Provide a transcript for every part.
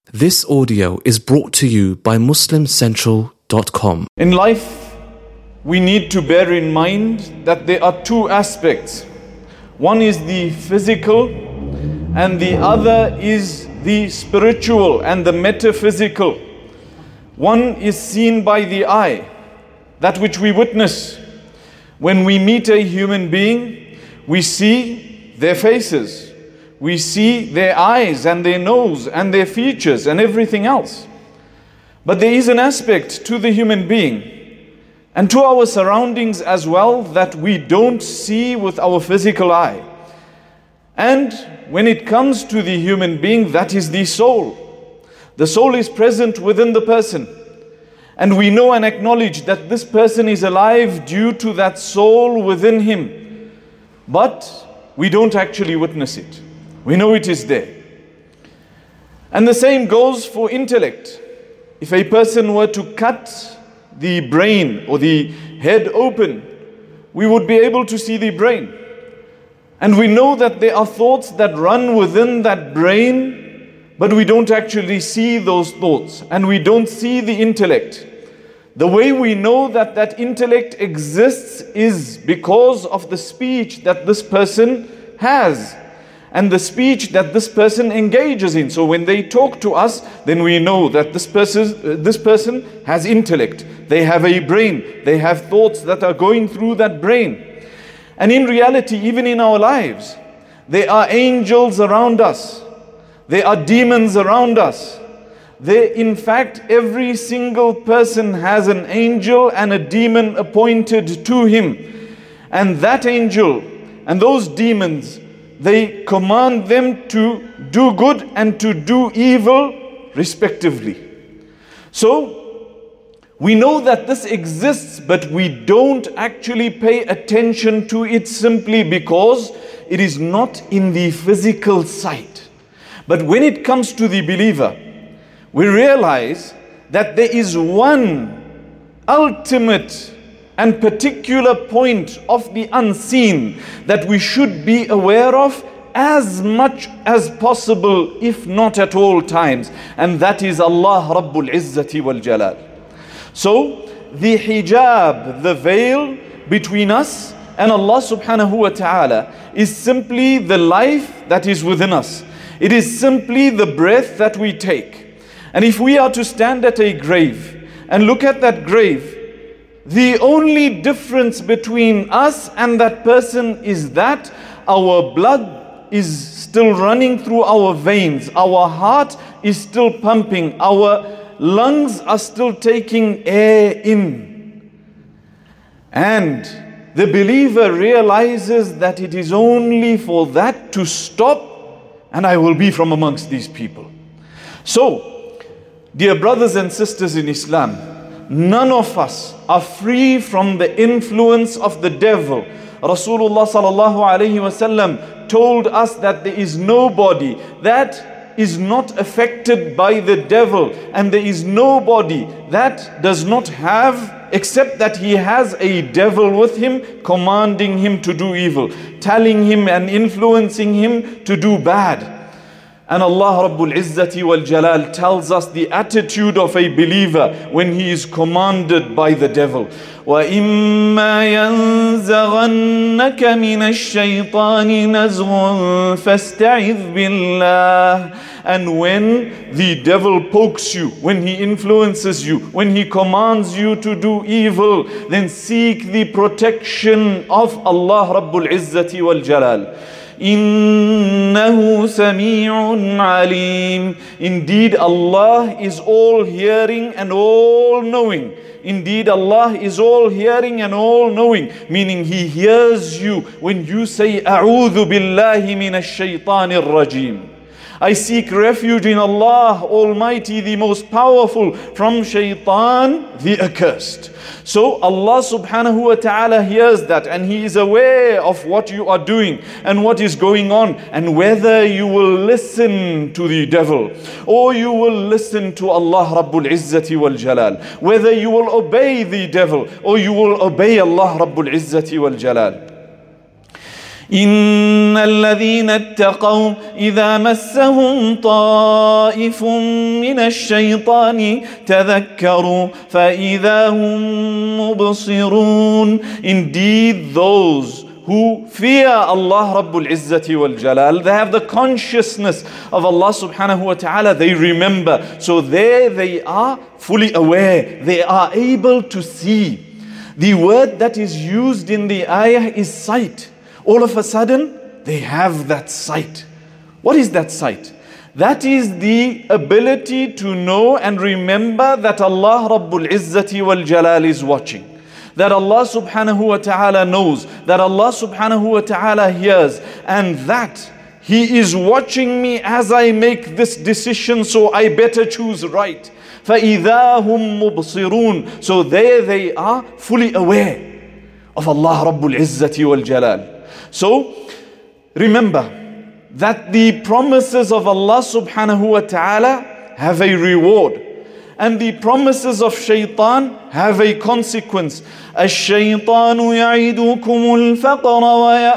This audio is brought to you by MuslimCentral.com. In life, we need to bear in mind that there are two aspects. One is the physical, and the other is the spiritual and the metaphysical. One is seen by the eye, that which we witness. When we meet a human being, we see their faces. We see their eyes and their nose and their features and everything else. But there is an aspect to the human being and to our surroundings as well that we don't see with our physical eye. And when it comes to the human being, that is the soul. The soul is present within the person. And we know and acknowledge that this person is alive due to that soul within him. But we don't actually witness it. We know it is there. And the same goes for intellect. If a person were to cut the brain or the head open, we would be able to see the brain. And we know that there are thoughts that run within that brain, but we don't actually see those thoughts, and we don't see the intellect. The way we know that that intellect exists is because of the speech that this person has, and the speech that this person engages in. So when they talk to us, then we know that this person has intellect. They have a brain. They have thoughts that are going through that brain. And in reality, even in our lives, there are angels around us. There are demons around us. In fact, every single person has an angel and a demon appointed to him. And that angel and those demons, they command them to do good and to do evil respectively. So we know that this exists, but we don't actually pay attention to it simply because it is not in the physical sight. But when it comes to the believer, we realize that there is one ultimate and particular point of the unseen that we should be aware of as much as possible, if not at all times, and that is Allah Rabbul Izzati wal Jalal. So the hijab, the veil between us and Allah subhanahu wa ta'ala, is simply the life that is within us. It is simply the breath that we take. And if we are to stand at a grave and look at that grave, the only difference between us and that person is that our blood is still running through our veins, our heart is still pumping, our lungs are still taking air in. And the believer realizes that it is only for that to stop, and I will be from amongst these people. So, dear brothers and sisters in Islam, none of us are free from the influence of the devil. Rasulullah sallallahu alayhi wasallam told us that there is nobody that is not affected by the devil, and there is nobody that does not have, except that he has a devil with him, commanding him to do evil, telling him and influencing him to do bad. And Allah Rabbul Izzati wal Jalal tells us the attitude of a believer when he is commanded by the devil. وَإِمَّا يَنزَغَنَّكَ مِنَ الشَّيْطَانِ نَزْغٌ فَاسْتَعِذْ بِاللَّهِ. And when the devil pokes you, when he influences you, when he commands you to do evil, then seek the protection of Allah Rabbul Izzati wal Jalal. إِنَّهُ سَمِيعٌ عَلِيمٌ. Indeed, Allah is all hearing and all knowing. Indeed, Allah is all hearing and all knowing, meaning He hears you when you say, أَعُوذُ بِاللَّهِ مِنَ الشَّيْطَانِ الرَّجِيمِ. I seek refuge in Allah Almighty, the most powerful, from shaitan, the accursed. So Allah subhanahu wa ta'ala hears that, and He is aware of what you are doing and what is going on, and whether you will listen to the devil or you will listen to Allah Rabbul Izzati wal Jalal, whether you will obey the devil or you will obey Allah Rabbul Izzati wal Jalal. إن الذين اتقوا إذا مسهم طائف من الشيطان تذكروا فإذا هم مبصرون. Indeed, those who fear Allah Rabbul Izzati wal Jalal, they have the consciousness of Allah subhanahu wa ta'ala, they remember. So there they are fully aware, they are able to see. The word that is used in the ayah is sight. All of a sudden, they have that sight. What is that sight? That is the ability to know and remember that Allah Rabbul Izzati wal Jalal is watching. That Allah subhanahu wa ta'ala knows. That Allah subhanahu wa ta'ala hears. And that He is watching me as I make this decision, so I better choose right. فَإِذَا هُمْ مُبْصِرُونَ. So there they are fully aware of Allah Rabbul Izzati wal Jalal. So remember that the promises of Allah subhanahu wa ta'ala have a reward, and the promises of shaitan have a consequence. الشيطان يعيدكم الفقر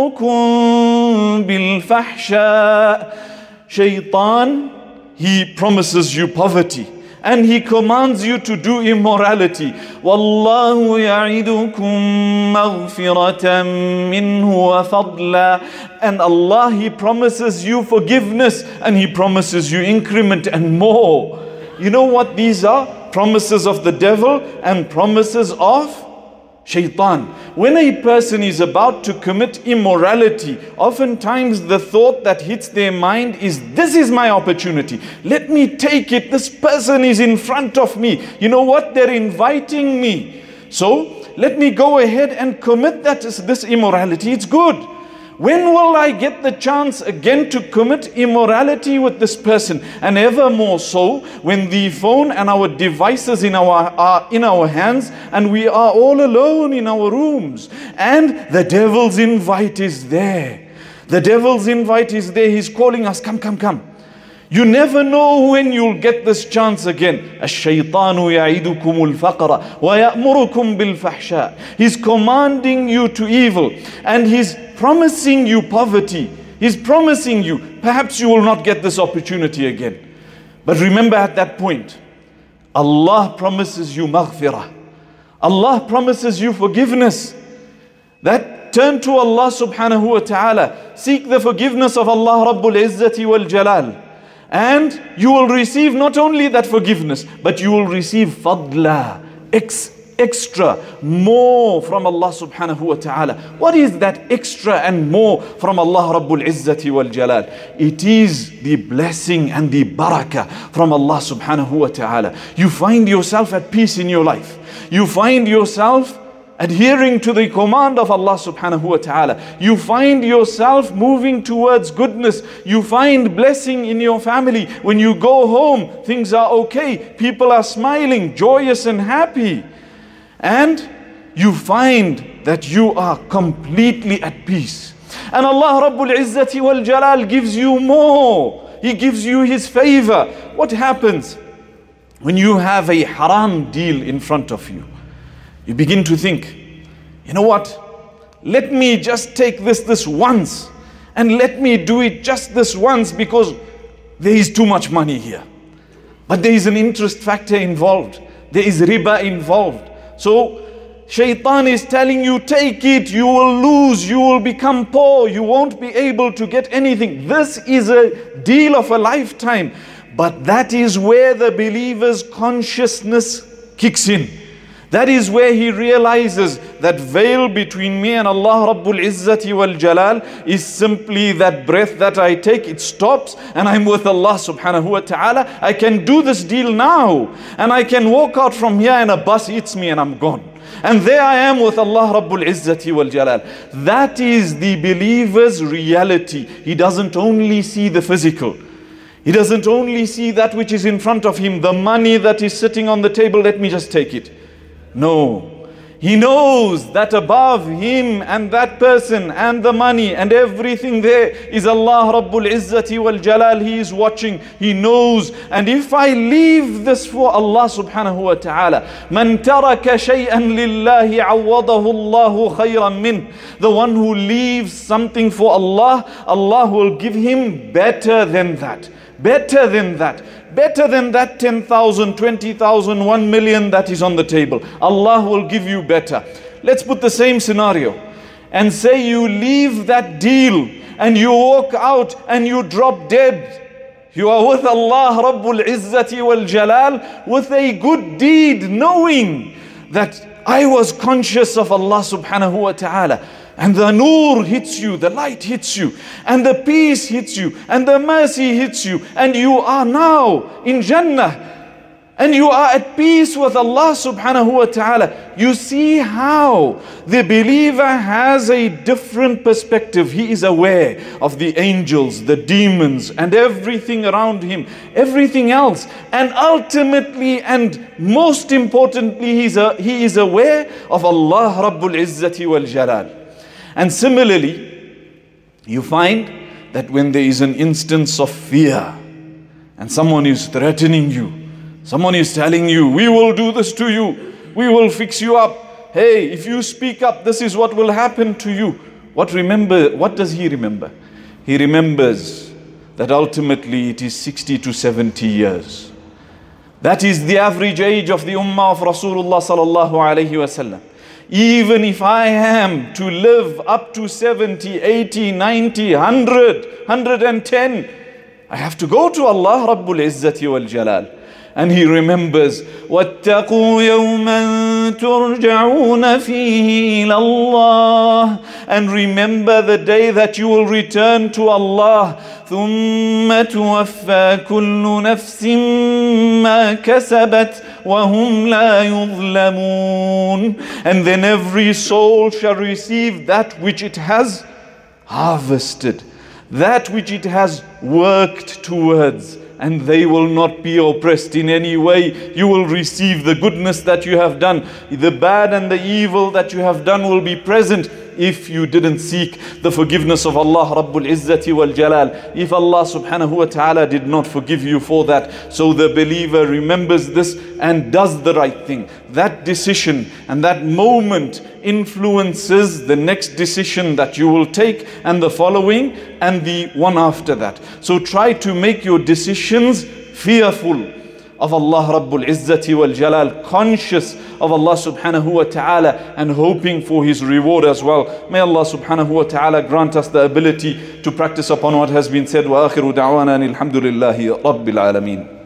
ويأمركم بالفحشاء. Shaitan, he promises you poverty, and he commands you to do immorality. وَاللَّهُ يَعِدُكُمْ مَغْفِرَةً مِّنْهُ وَفَضْلًا. And Allah, He promises you forgiveness, and He promises you increment and more. You know what these are? Promises of the devil and promises of shaitan. When a person is about to commit immorality, oftentimes the thought that hits their mind is, this is my opportunity. Let me take it. This person is in front of me. You know what? They're inviting me. So let me go ahead and commit this immorality. It's good. When will I get the chance again to commit immorality with this person? And ever more so when the phone and our devices are in our hands, and we are all alone in our rooms, and the devil's invite is there. The devil's invite is there. He's calling us, come, come, come. You never know when you'll get this chance again. الشيطان يعيدكم الفقر ويأمركم بالفحشاء. He's commanding you to evil, and he's promising you poverty. He's promising you, perhaps you will not get this opportunity again. But remember, at that point, Allah promises you maghfirah. Allah promises you forgiveness. That turn to Allah subhanahu wa ta'ala. Seek the forgiveness of Allah Rabbul Izzati wal Jalal. And you will receive not only that forgiveness, but you will receive fadla, extra, more from Allah subhanahu wa ta'ala. What is that extra and more from Allah Rabbul Izzati wal Jalal? It is the blessing and the barakah from Allah subhanahu wa ta'ala. You find yourself at peace in your life. You find yourself adhering to the command of Allah subhanahu wa ta'ala. You find yourself moving towards goodness. You find blessing in your family. When you go home, things are okay. People are smiling, joyous and happy. And you find that you are completely at peace. And Allah Rabbul Izzati wal Jalal gives you more. He gives you His favor. What happens when you have a haram deal in front of you? You begin to think, you know what? Let me just take this once, and let me do it just this once, because there is too much money here. But there is an interest factor involved. There is riba involved. So shaitan is telling you, take it, you will lose, you will become poor, you won't be able to get anything. This is a deal of a lifetime. But that is where the believer's consciousness kicks in. That is where he realizes that veil between me and Allah Rabbul Izzati wal Jalal is simply that breath that I take. It stops and I'm with Allah subhanahu wa ta'ala. I can do this deal now, and I can walk out from here and a bus hits me and I'm gone. And there I am with Allah Rabbul Izzati wal Jalal. That is the believer's reality. He doesn't only see the physical. He doesn't only see that which is in front of him, the money that is sitting on the table, let me just take it. No, He knows that above him and that person and the money and everything there is Allah Rabbul Izzati wal Jalal. He is watching, He knows. And if I leave this for Allah subhanahu wa ta'ala, man taraka shay'an lillahi awadahu Allahu khayran min. The one who leaves something for Allah, Allah will give him better than that. Better than that. Better than that 10,000, 20,000, 1 million that is on the table. Allah will give you better. Let's put the same scenario and say you leave that deal and you walk out and you drop dead. You are with Allah Rabbul Izzati wal Jalal with a good deed, knowing that I was conscious of Allah subhanahu wa ta'ala. And the nur hits you, the light hits you, and the peace hits you, and the mercy hits you, and you are now in Jannah, and you are at peace with Allah subhanahu wa ta'ala. You see how the believer has a different perspective. He is aware of the angels, the demons, and everything around him, everything else. And ultimately and most importantly, he is aware of Allah Rabbul Izzati wal Jalal. And similarly, you find that when there is an instance of fear and someone is threatening you, someone is telling you, we will do this to you, we will fix you up. Hey, if you speak up, this is what will happen to you. What does he remember? He remembers that ultimately it is 60 to 70 years. That is the average age of the ummah of Rasulullah sallallahu alayhi wasallam. Even if I am to live up to 70, 80, 90, 100, 110, I have to go to Allah Rabbul Izzati wal Jalal. And he remembers, وَاتَّقُوا يَوْمًا تُرْجَعُونَ فِيهِ إِلَى اللَّهِ. And remember the day that you will return to Allah. ثُمَّ تُوَفَّى كُلُّ نَفْسٍ مَا كَسَبَتْ وَهُمْ لَا يُظْلَمُونَ. And then every soul shall receive that which it has harvested, that which it has worked towards. And they will not be oppressed in any way. You will receive the goodness that you have done. The bad and the evil that you have done will be present if you didn't seek the forgiveness of Allah Rabbul Izzati wal Jalal. If Allah subhanahu wa ta'ala did not forgive you for that. So the believer remembers this and does the right thing. That decision and that moment influences the next decision that you will take, and the following, and the one after that. So try to make your decisions fearful of Allah Rabbul Izzati wal Jalal, conscious of Allah subhanahu wa ta'ala, and hoping for His reward as well. May Allah subhanahu wa ta'ala grant us the ability to practice upon what has been said. Wa akhiru da'wana alhamdulillahi rabbil alameen.